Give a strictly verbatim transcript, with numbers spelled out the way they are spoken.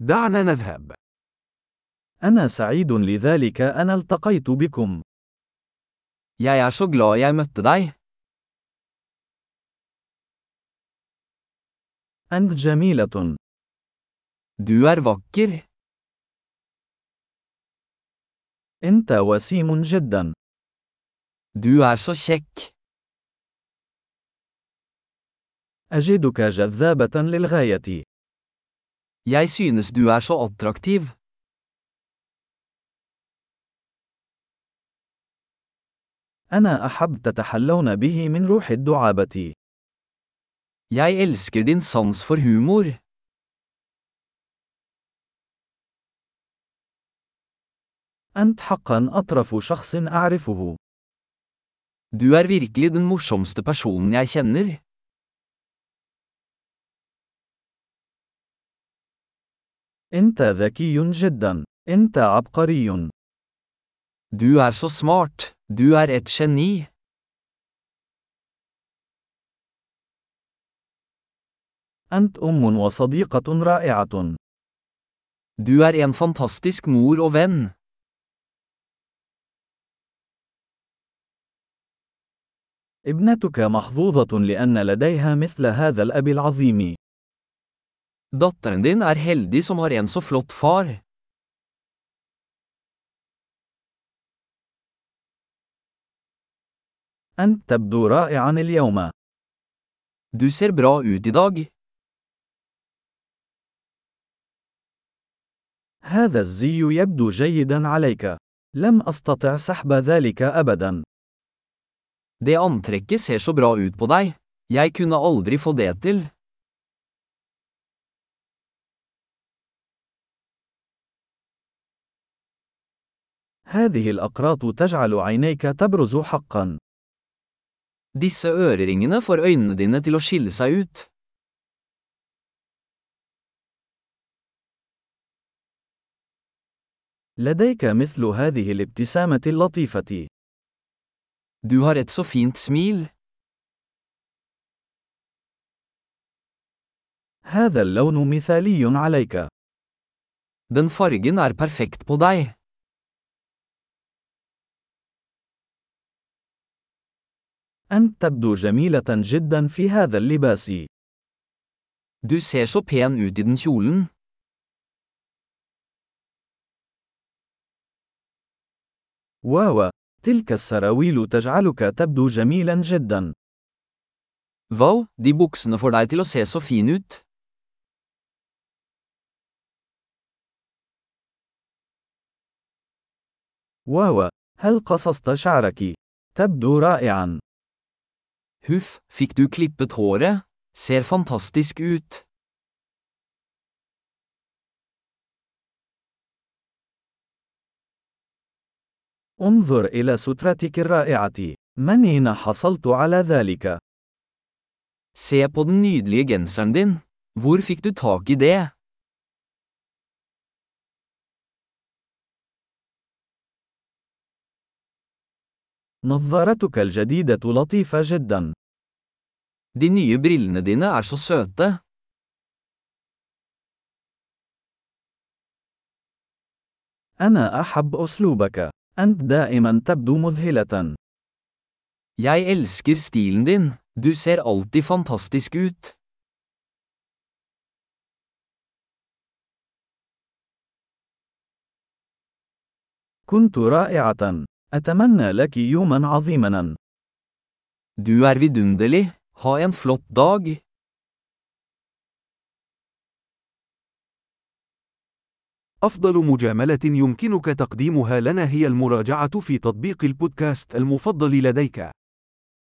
دعنا نذهب. أنا سعيد لذلك أنا التقيت بكم. Jeg er så glad jeg møtte deg. أنت جميلة. Du er vakker. أنت وسيم جدا. Du er så kjekk. أجدك جذابة للغاية. Jeg synes du er så attraktiv. أنا أحب تتحلون به من روح الدعابة. Jeg elsker din sans for humor. أنت حقا أطرف شخص أعرفه. Du er virkelig den morsomste personen jeg kjenner. أنت ذكي جدا. أنت عبقري. Du er så smart. Du er et geni. أنت أم وصديقة رائعة. Du er en fantastisk mor og venn. ابنتك محظوظة لأن لديها مثل هذا الأب العظيم. Datteren din er heldig som har en så flott far. أنت تبدو رائعا اليوم. Du ser bra ut i dag. هذا الزي يبدو جيدا عليك. لم أستطع سحب ذلك أبدا. Det antrekket ser så bra ut på deg. Jeg kunne aldri få det til. هذه الأقراط تجعل عينيك تبرز حقا. Disse øreringene får øynene dine til å skille seg ut. لديك مثل هذه الابتسامة اللطيفة. Du har et så fint smil. هذا اللون مثالي عليك. Den fargen er perfekt på deg. أنت تبدو جميلة جدا في هذا اللباس. Du ser så pen ut i den kjolen. واو، تلك السراويل تجعلك تبدو جميلا جدا. Wow, de buksene får deg til å se så fin ut. واو، هل قصصت شعرك؟ تبدو رائعا. Huff, fikk du klippet håret? Ser fantastisk ut. انظر إلى سترتك الرائعة. من أين حصلت على ذلك؟ Se på den nydelige genseren din. Hvor fikk du tak i det? نظارتك الجديدة لطيفة جدا. De nye brillene dine er så søte. أنا أحب أسلوبك. أنت دائما تبدو مذهلة. Jeg elsker stilen din. Du ser alltid fantastisk ut. كنت رائعة. أتمنى لك يوما عظيما. Du er vidunderlig. Ha en flott dag. أفضل مجاملة يمكنك تقديمها لنا هي المراجعة في تطبيق البودكاست المفضل لديك.